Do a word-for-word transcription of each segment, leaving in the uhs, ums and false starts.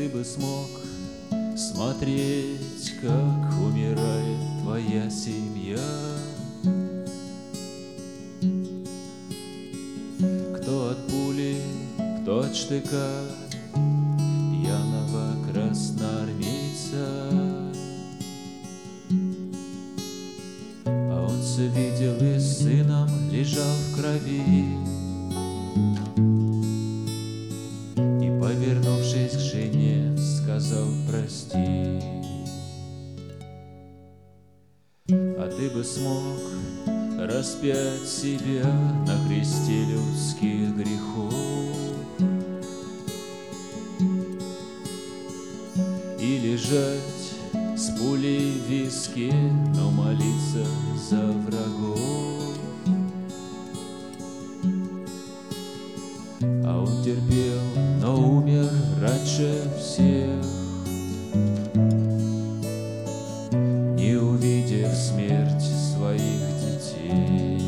ты бы смог смотреть, как умирает твоя семья? Кто от пули, кто от штыка пьяного красноармейца? А он все видел и с сыном лежал в крови. И, повернувшись к жене, сказал: прости. А ты бы смог распять себя на кресте людских грехов и лежать с пулей в виске, но молиться за врагов. А он терпел, но умер раньше всех, не увидев смерть своих детей.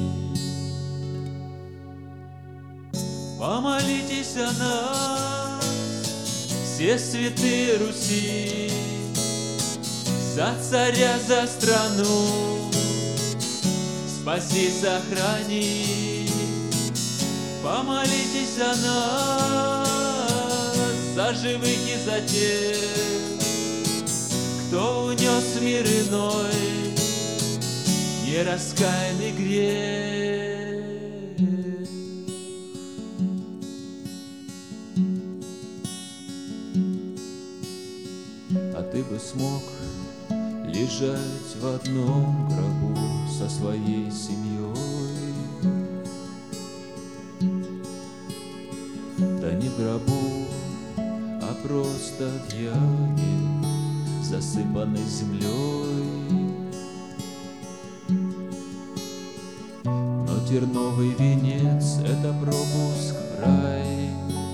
Помолитесь о нас, все святые Руси, за царя, за страну, спаси, сохрани. Помолитесь о нас, за живых и за тех, кто унес мир иной, нераскаянный грех. А ты бы смог лежать в одном гробу со своей семьей, да не в гробу, а просто в яме, засыпанной землей. Но терновый венец — это пропуск в рай.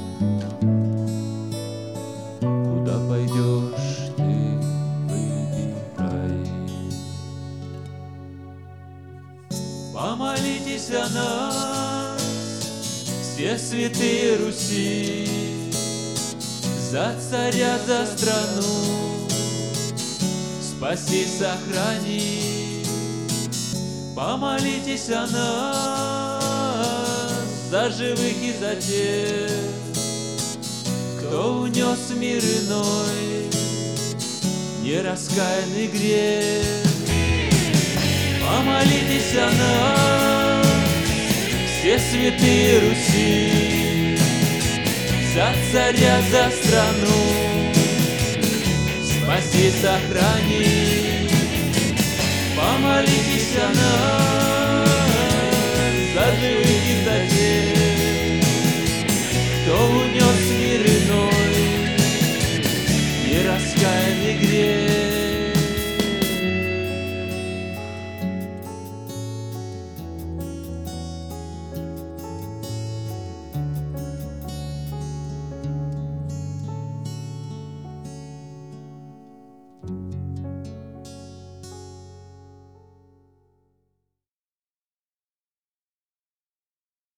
Куда пойдешь ты, выбирай. Помолитесь о нас, все святые Руси, за царя, за страну, спаси, сохрани. Помолитесь о нас, за живых и за тех, кто унес мир иной, нераскаянный грех. Помолитесь о нас, все святые Руси, за царя, за страну, спаси, сохрани. Помолитесь о нас.